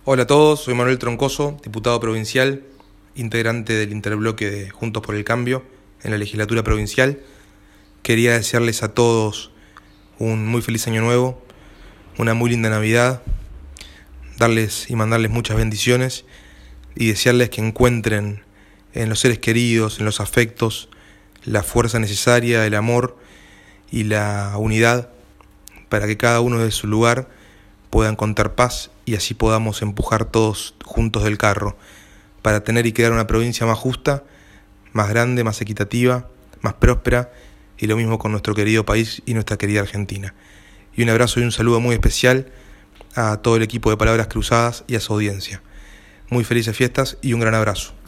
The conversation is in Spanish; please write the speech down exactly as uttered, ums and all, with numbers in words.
Hola a todos, soy Manuel Troncoso, diputado provincial, integrante del interbloque de Juntos por el Cambio en la legislatura provincial. Quería desearles a todos un muy feliz año nuevo, una muy linda Navidad, darles y mandarles muchas bendiciones y desearles que encuentren en los seres queridos, en los afectos, la fuerza necesaria, el amor y la unidad para que cada uno de su lugar pueda encontrar paz y así podamos empujar todos juntos del carro para tener y crear una provincia más justa, más grande, más equitativa, más próspera, y lo mismo con nuestro querido país y nuestra querida Argentina. Y un abrazo y un saludo muy especial a todo el equipo de Palabras Cruzadas y a su audiencia. Muy felices fiestas y un gran abrazo.